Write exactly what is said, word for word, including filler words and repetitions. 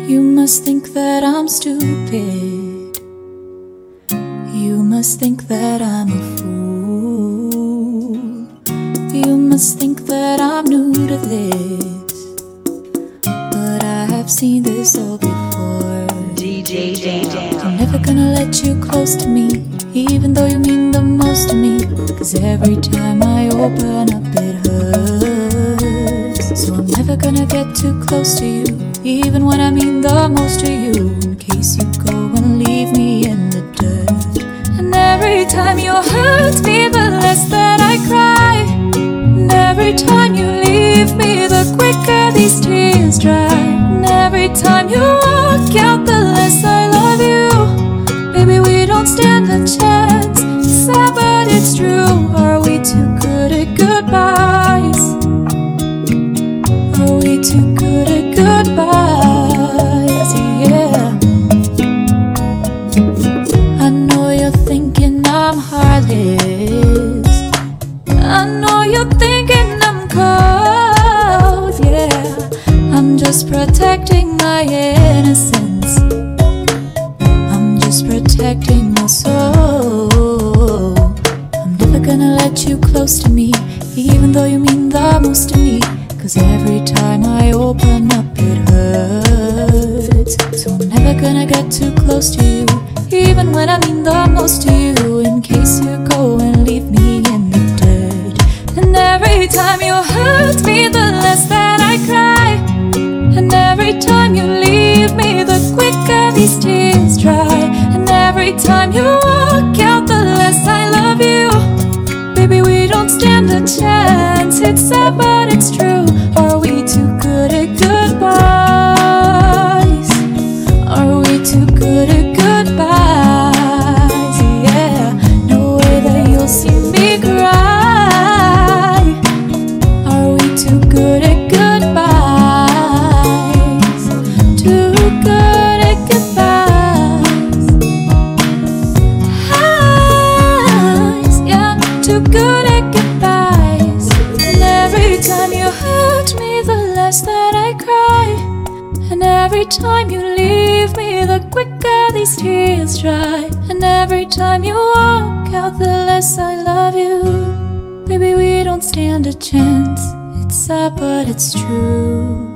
You must think that I'm stupid. You must think that I'm a fool. You must think that I'm new to this, but I have seen this all before. D J Jam. I'm never gonna let you close to me, even though you mean the most to me, 'cause every time I open up it hurts. So I'm never gonna get too close to you, even when I mean the most to you, in case you go and leave me in the dirt. And every time you hurt me, the less that I cry. And every time you leave me, the quicker these tears dry. And every time you walk out, the less I love you. Baby, we don't stand a chance. It's sad, but it's true. Are we too good at goodbyes? Are we too good at goodbyes? Yeah. I know you're thinking I'm heartless. I know you're thinking I'm cold. Yeah, I'm just protecting my innocence. I'm just protecting my soul. I'm never gonna let you close to me, even though you mean the most to me, 'cause every time I open up it hurts. So I'm never gonna get too close to you, even when I mean the most to you, in case you go and leave me in the dirt. And every time you hurt me, the less that I cry. And every time you leave me, the quicker these tears dry. And every time you walk out, the less I love you. Baby, we don't stand a chance. It's sad, but it's true. Are we too good at goodbyes? Are we too good at goodbyes? Yeah, no way that you'll see me cry. Are we too good at goodbyes? Too good at goodbyes. Eyes, yeah, too good at goodbyes. And every time you hurt me, the less that I cry. And every time you leave me, the quicker these tears dry. And every time you walk out, the less I love you. Baby, we don't stand a chance. It's sad, but it's true.